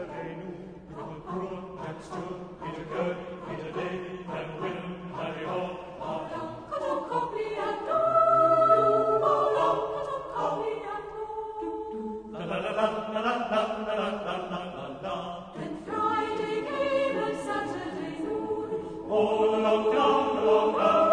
Saturday noon, Brooke and Stu, Peter Kirk, Peter Dave, and Win, Harry Hall. Then Friday came and Saturday noon. Oh, long down,